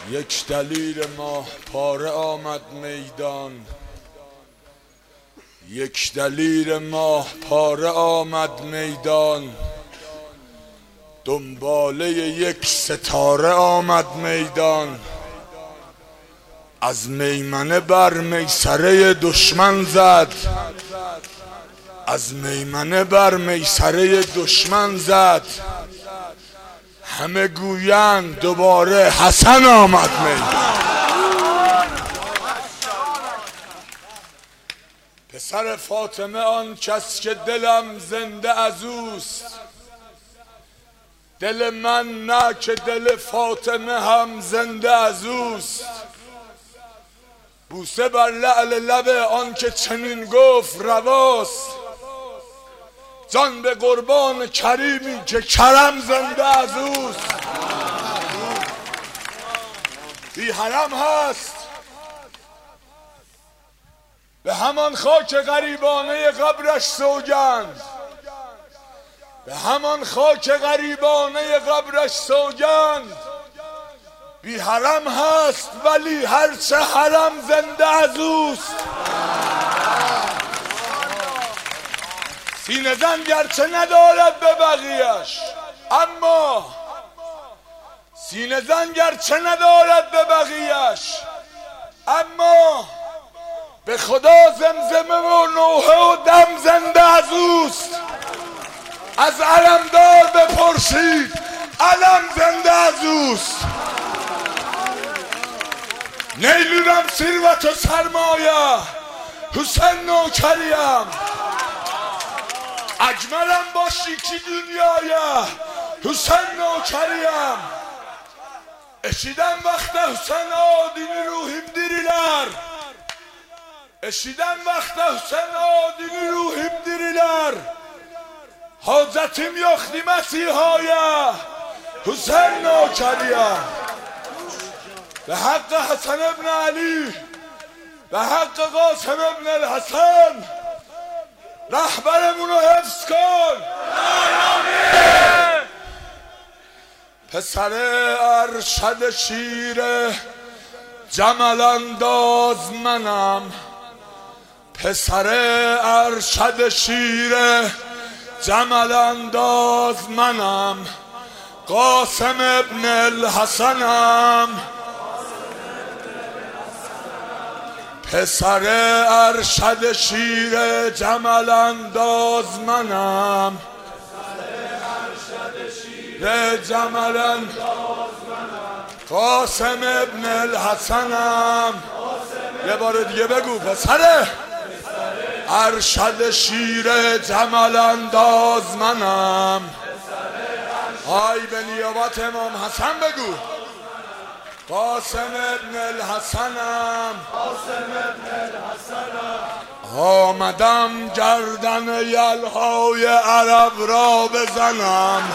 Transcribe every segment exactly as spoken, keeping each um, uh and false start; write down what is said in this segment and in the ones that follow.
یک دلیر ماه پاره آمد میدان، یک دلیر ماه پاره آمد میدان، دنباله یک ستاره آمد میدان. از میمنه بر میسره دشمن زد، از میمنه بر میسره دشمن زد. همه گویند دوباره حسن آمد میدان. پسر فاطمه آن کس که دلم زنده از اوست، دل من نه که دل فاطمه هم زنده از اوست. بوسه بر لعل لب آن که چنین گفت رواست، جان به قربان کریمی که کرم زنده از اوست. بی حرم هست به همان خاک غریبانه قبرش سوگند، به همان خاک غریبانه قبرش سوگند. بی حرم هست ولی هرچه حرم زنده از اوست. سینه زن گرچه ندارد به بقیهش، اما سینه زن گرچه ندارد به بقیهش، اما به خدا زمزمه و نوحه و دم زنده از اوست. از علمدار بپرسید علم زنده از اوست. نیلونم ثروت و سرمایه، حسین نوکریم. اجملم با شیکی dünyaya, Hüseyin nökeriyem. Eşiden vakte Hüseyin adini ruhim diriler. Eşiden vakte Hüseyin adini ruhim diriler. Hacetim yok di Mesihaya, Hüseyin nökeriyem. Ve hakkı Hasan ibn Ali, ve hakkı Qasım ibn el-Hasan, رهبرمونو حفظ کن. پسر ارشد شیر جمل انداز منم، پسر ارشد شیر جمل انداز منم. قاسم ابن الحسنم، پسر ارشد شیر جمل انداز منم، پسر جمل انداز منم. قاسم ابن الحسنم. یه بار دیگه بگو. پسر ارشد شیر جمل انداز منم. های به نیابت امام حسن بگو. قاسم ابن الحسنم، قاسم ابن الحسنم. آمدم گردن یلهای عرب را بزنم،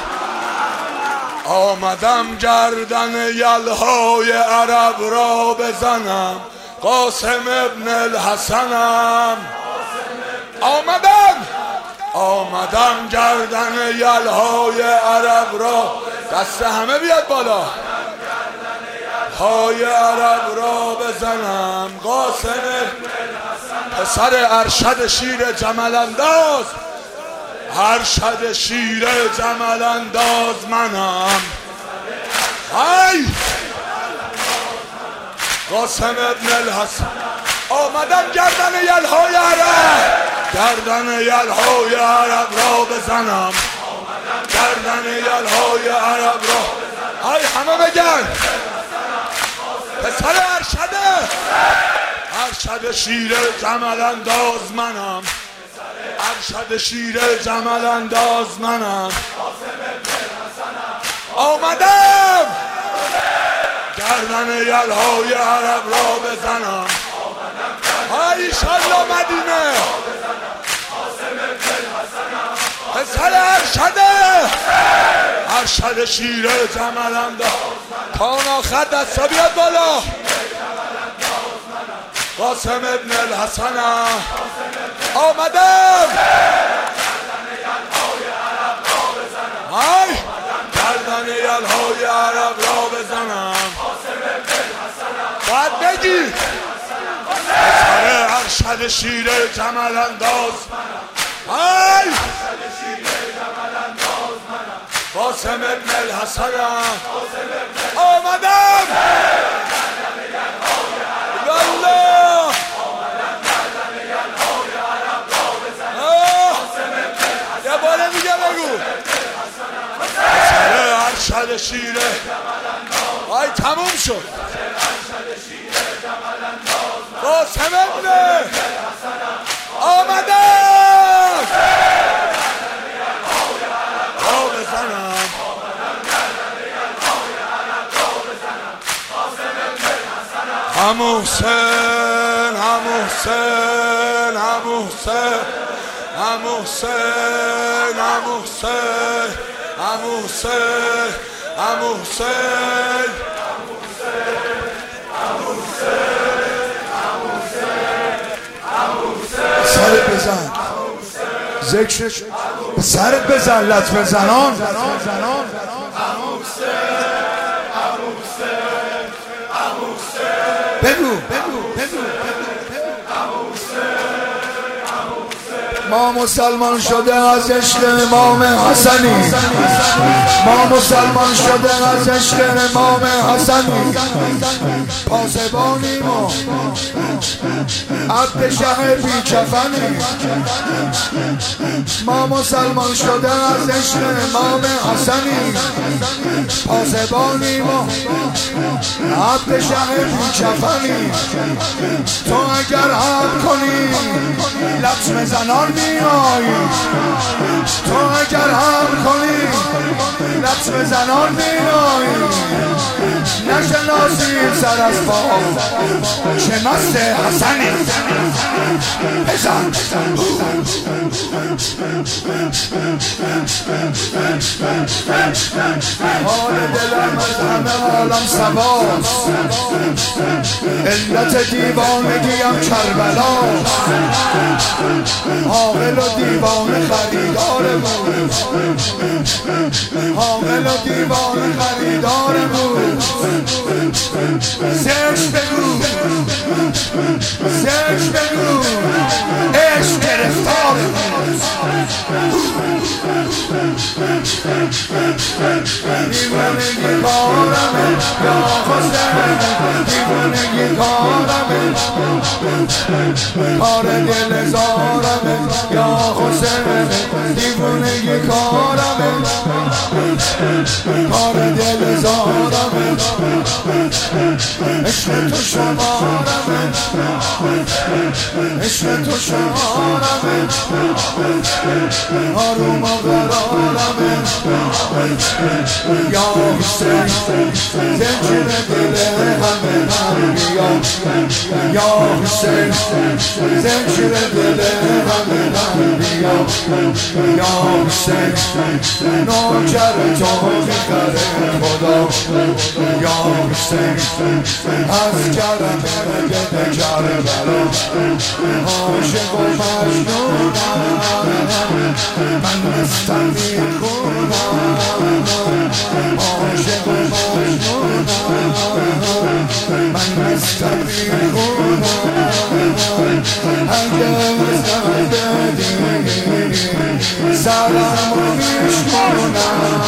آمدم گردن یلهای عرب را بزنم. قاسم ابن الحسنم. آمدم آمدم گردن یلهای عرب را. دست همه بیاد بالا. های عرب را بزنم. قاسم پسر ارشد شیر جمل انداز، ارشد شیر جمل انداز منم. های قاسم ابن الحسن. آمدم گردن یلهای عرب، گردن یلهای عرب را بزنم، گردن یلهای عرب را. های همه بگن. پسر ارشده ارشد شیر جمل انداز منم، ارشد شیر جمل انداز منم. آمدم گردن یلهای عرب را بزنم. های ایشالله مدینه. پسر ارشده ارشد شیر جمل انداز. تا اون آخر دستا بیاد بالا. قاسم ابن الحسنم. آمدم های گردن یلهای عرب را بزنم. باید بگی سر ارشد شیر جمل انداز ای قاسم ابن الحسنم آمدم والله یه باره دیگه بگو سر ارشد شیره آی تموم شد قاسم ابن آمدم آ بزنم هم حسین هم حسین هم حسین هم حسین هم حسین هم حسین هم حسین سرت بزن ذکرش به سرت بزن لط بزنان بگو بگو بگو ما مسلمان شده از عشق امام حسنی ما مسلمان شده از عشق امام حسنی پاسبانیم و عبد شه بی کفنی ما مسلمان شده از عشق امام حسنی پاسبانیم و عبد شه بی کفنی تو اگر حق کنی لطم زنان میایی تو اگر هم کنی لطم زنان میایی نشناسی سر از پا چه مست حسنی بزن حال دلم از همه عالم سواست علت دیوانگیم کربلا عاقل و دیوانه خریدار بود عاقل و دیوانه خریدار بود زش بگو زش بگو عشق گرفتار بود دیوانگی کارمه یا حسین دیوانگی کارمه کار دل زارمه یا حسین دیوانگی کارمه کار دل زارمه عشق تو شمارمه عشق تو شمارمه آروم و قرارمه یا حسین زنجیر دل همه من بیا یا حسین زنجیر دل همه من بیا یا حسین نوکر تو میخره خدا یا حسین از کرم بگه کربلا عاشق و مجنونم من مستنی خونم عاشق و مجنونم من مستنی خونم اگه زن بدی سرم رو میشمونم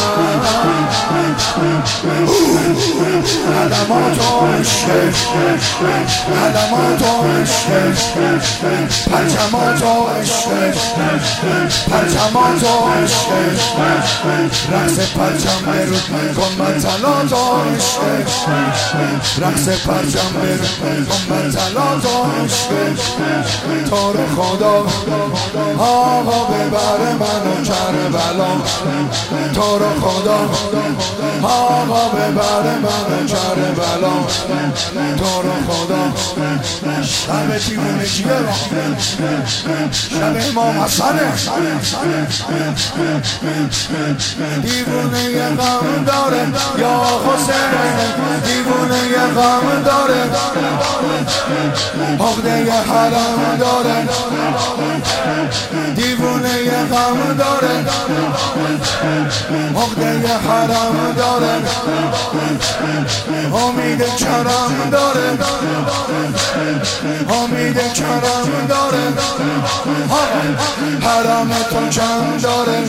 علمات و عشق علمات و عشق پرچمات و عشق پرچمات و عشق رقص پرچم برود کن بطلات و عشق رقص پرچم برود کن بطلات و عشق تو رو خدا آقا ببر منو کربلا تو رو خدا آقا ببر منو کربلا تو رو خدا شب دیوونگی را شب امام حسنه دیوونه غم داره یا حسین دیوونه غم داره عقده حرم داره دیوونه غم داره عقده حرم داره امید امید کرم داره، امید کرم داره، حرم تو کم داره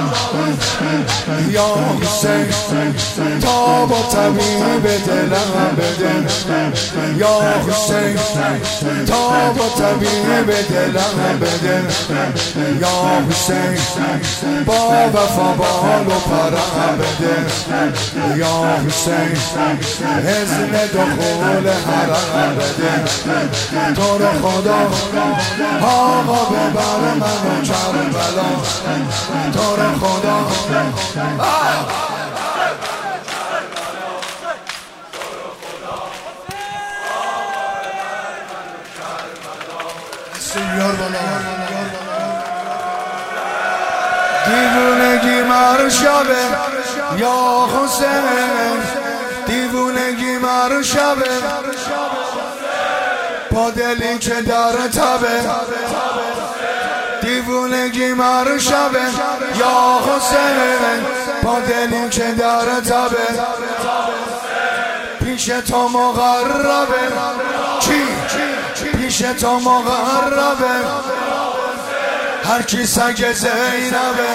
یا حسین. تاب و طبیب دلم بده یا حسین، تاب و طبیب دلم بده یا حسین. با وفا بال و پرم بده یا حسین. اذن دخول حرم بده تو رو خدا. آقا ببر منو کربلا تو رو خدا. دیوونگی مر شبه یا حسین، دیوونگی مر شبه با دلی که در تبه. دیوونگی مر شبه یا حسین با دلی که در تبه. پیش تو مغربه چی؟ پیش تو مغربه هر کی سگ زینبه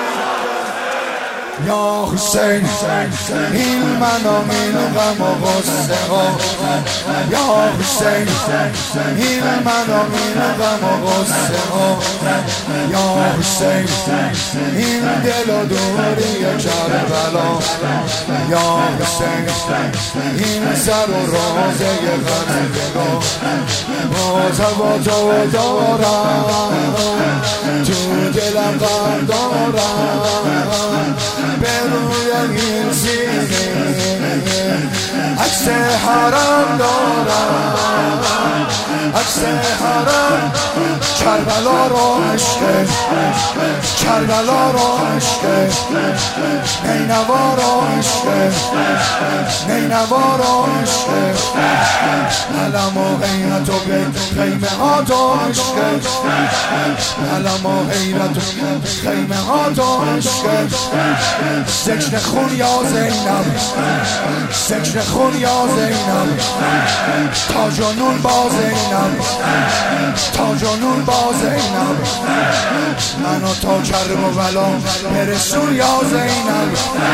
یا حسین. این منم این غم و غصه ها یا حسین. این منم این غم و غصه ها یا حسین. این دل و دوری کربلا یا حسین. این سر و رازه غمگنا بازه با تو دارم، تو دلم غم دارم. به روی این سینه عکس حرم دارم، عکس حرم. کربلا رو عشق، کربلا رو عشق، نینوا رو عشق، نینوا رو عشق. علم و حیرت و خیمه ها تو عشق، علم و حیرت و خیمه ها تو عشق. سکن خون یا زینب، سکن خون یا زینب. تا جنون با زینب، تا جنون با زینب. منو تا کرب و بلا برسون یا زینب.